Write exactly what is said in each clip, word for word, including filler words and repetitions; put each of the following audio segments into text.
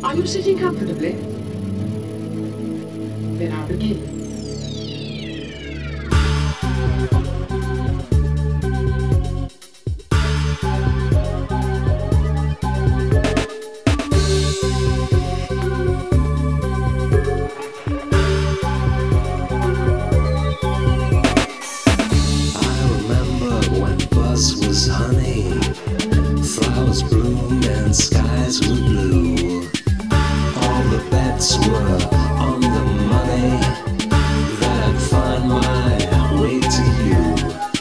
Are you sitting comfortably? Then I'll begin. Was honey, flowers bloomed and skies were blue. All the bets were on the money that I'd find my way to you.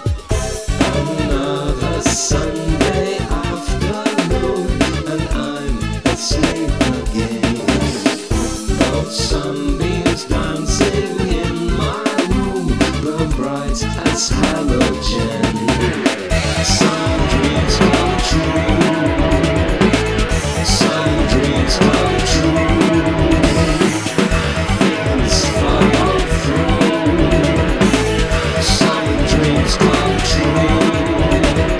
Another Sunday afternoon and I'm asleep again. Those sunbeams dancing in my room burn bright as halogen. Some dreams come true. Some dreams come true. Things follow through. Some dreams come true.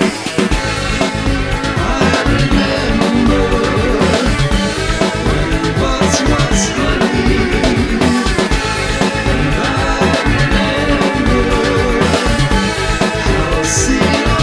I remember when buds was honey, and I remember how sea.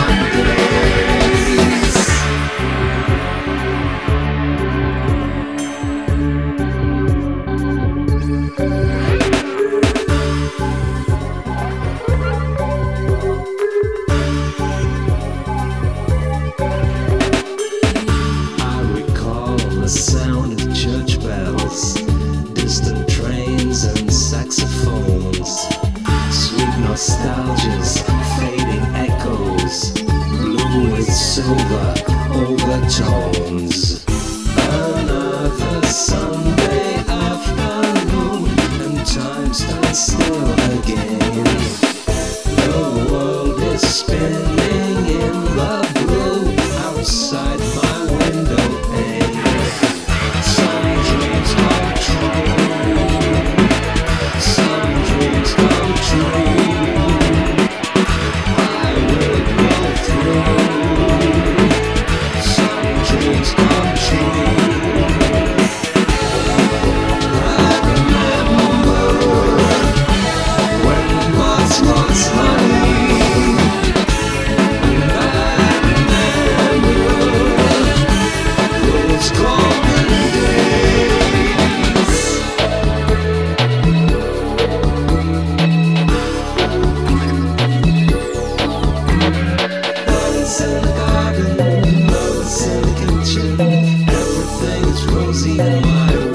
The sound of church bells, distant trains and saxophones, sweet nostalgia's fading echoes, blue with silver overtones. Another Sunday afternoon and time stands still again. The world is spinning in the blue outside my window pane. Everything is rosy in my